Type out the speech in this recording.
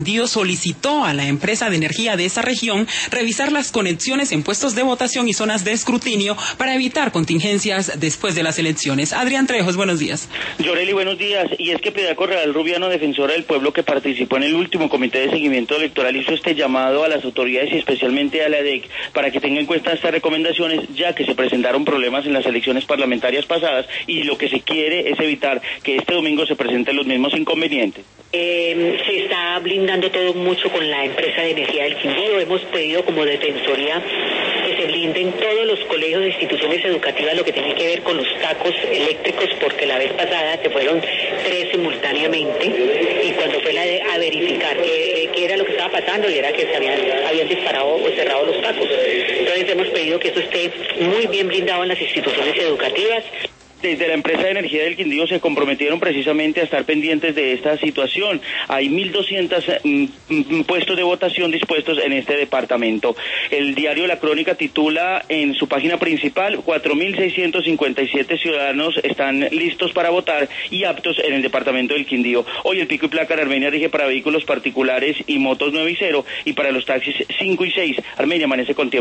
Quindío solicitó a la empresa de energía de esa región revisar las conexiones en puestos de votación y zonas de escrutinio para evitar contingencias después de las elecciones. Adrián Trejos, buenos días. Yoreli, buenos días. Y es que Piedad Correal Rubiano, defensora del pueblo que participó en el último comité de seguimiento electoral, hizo este llamado a las autoridades y especialmente a la EDEC para que tenga en cuenta estas recomendaciones, ya que se presentaron problemas en las elecciones parlamentarias pasadas y lo que se quiere es evitar que este domingo se presenten los mismos inconvenientes. Se está blindando todo mucho con la empresa de energía del Quindío. Hemos pedido como defensoría que se blinden todos los colegios e instituciones educativas lo que tiene que ver con los tacos eléctricos, porque la vez pasada se fueron 3 simultáneamente y cuando fue a verificar qué era lo que estaba pasando y era que se habían disparado o cerrado los tacos. Entonces hemos pedido que eso esté muy bien blindado en las instituciones educativas. Desde la empresa de energía del Quindío se comprometieron precisamente a estar pendientes de esta situación. Hay 1.200 puestos de votación dispuestos en este departamento. El diario La Crónica titula en su página principal: 4.657 ciudadanos están listos para votar y aptos en el departamento del Quindío. Hoy el pico y placa en Armenia rige para vehículos particulares y motos 9 y 0 y para los taxis 5 y 6. Armenia amanece con tiempo.